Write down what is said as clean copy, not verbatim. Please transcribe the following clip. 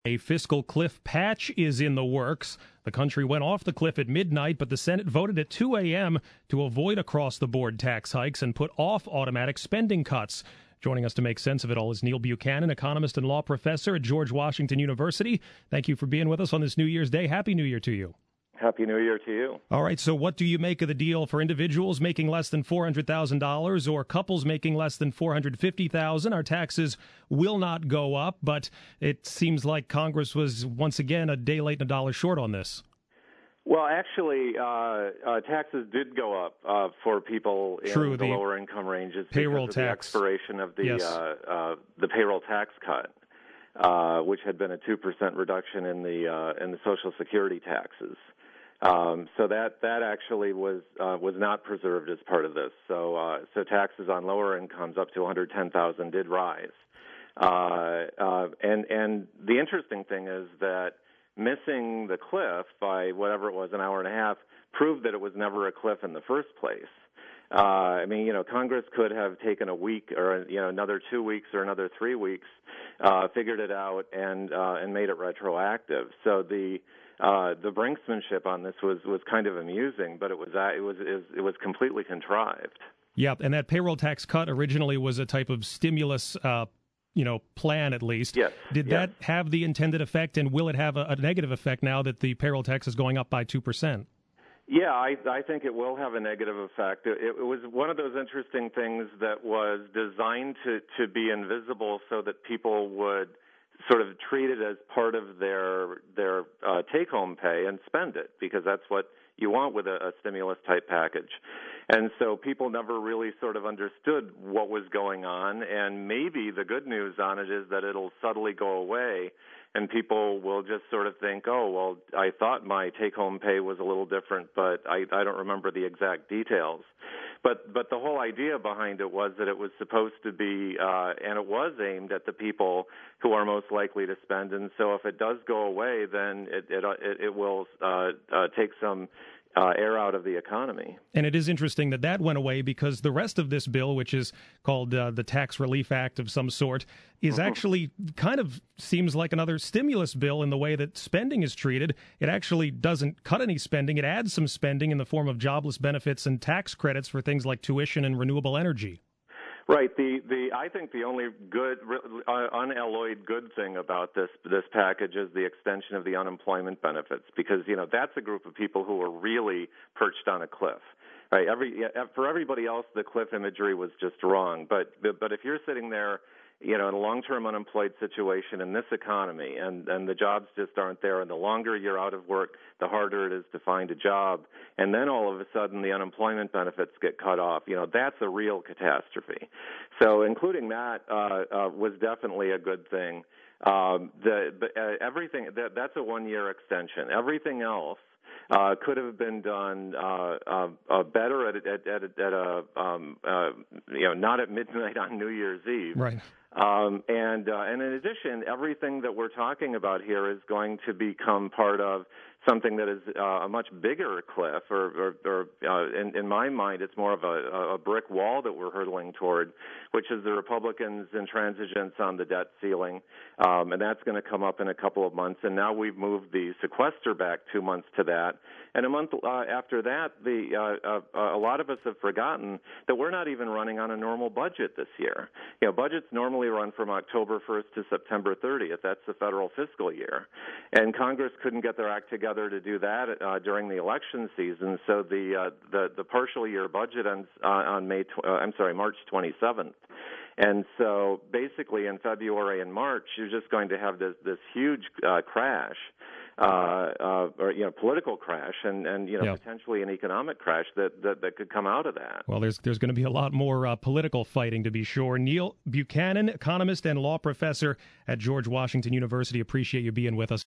A fiscal cliff patch is in the works. The country went off the cliff at midnight, but the Senate voted at 2 a.m. to avoid across-the-board tax hikes and put off automatic spending cuts. Joining us to make sense of it all is Neil Buchanan, economist and law professor at George Washington University. Thank you for being with us on this New Year's Day. Happy New Year to you. Happy New Year to you. All right, so what do you make of the deal for individuals making less than $400,000 or couples making less than $450,000? Our taxes will not go up, but it seems like Congress was once again a day late and a dollar short on this. Well, actually, taxes did go up for people in the lower income ranges payroll because of tax. The expiration of the payroll tax cut, which had been a 2% reduction in the Social Security taxes. So that actually was not preserved as part of this. So taxes on lower incomes up to $110,000 did rise. And the interesting thing is that missing the cliff by whatever it was, an hour and a half, proved that it was never a cliff in the first place. I mean, Congress could have taken a week or, another 2 weeks or another 3 weeks, figured it out and made it retroactive. So the brinksmanship on this was kind of amusing, but it was completely contrived. Yeah, and that payroll tax cut originally was a type of stimulus plan at least. Yes. Did that have the intended effect, and will it have a negative effect now that the payroll tax is going up by 2%? Yeah, I think it will have a negative effect. It was one of those interesting things that was designed to be invisible so that people would sort of treat it as part of their take-home pay and spend it, because that's what you want with a stimulus-type package. And so people never really sort of understood what was going on, and maybe the good news on it is that it'll subtly go away, and people will just sort of think, oh, well, I thought my take-home pay was a little different, but I don't remember the exact details. But the whole idea behind it was that it was supposed to be, and it was aimed at the people who are most likely to spend. And so if it does go away, then it will take some air out of the economy. And it is interesting that went away, because the rest of this bill, which is called the Tax Relief Act of some sort, is actually kind of seems like another stimulus bill in the way that spending is treated. It actually doesn't cut any spending. It adds some spending in the form of jobless benefits and tax credits for things like tuition and renewable energy. Right. I think the only good, unalloyed good thing about this package is the extension of the unemployment benefits, because that's a group of people who are really perched on a cliff. Right. For everybody else, the cliff imagery was just wrong. But if you're sitting there, in a long-term unemployed situation in this economy, and the jobs just aren't there, and the longer you're out of work, the harder it is to find a job, and then all of a sudden the unemployment benefits get cut off, that's a real catastrophe. So including that was definitely a good thing. Everything that's a one-year extension. Everything else could have been done better at not at midnight on New Year's Eve. Right. And in addition, everything that we're talking about here is going to become part of something that is a much bigger cliff, or in my mind, it's more of a brick wall that we're hurtling toward, which is the Republicans' intransigence on the debt ceiling, and that's going to come up in a couple of months. And now we've moved the sequester back 2 months to that, and a month after that, a lot of us have forgotten that we're not even running on a normal budget this year. Budgets normally run from October 1st to September 30th. That's the federal fiscal year, and Congress couldn't get their act together to do that during the election season. So the partial year budget ends on March 27th. And so basically in February and March, you're just going to have this huge crash, political crash, and potentially an economic crash that could come out of that. Well, there's going to be a lot more political fighting, to be sure. Neil Buchanan, economist and law professor at George Washington University. Appreciate you being with us.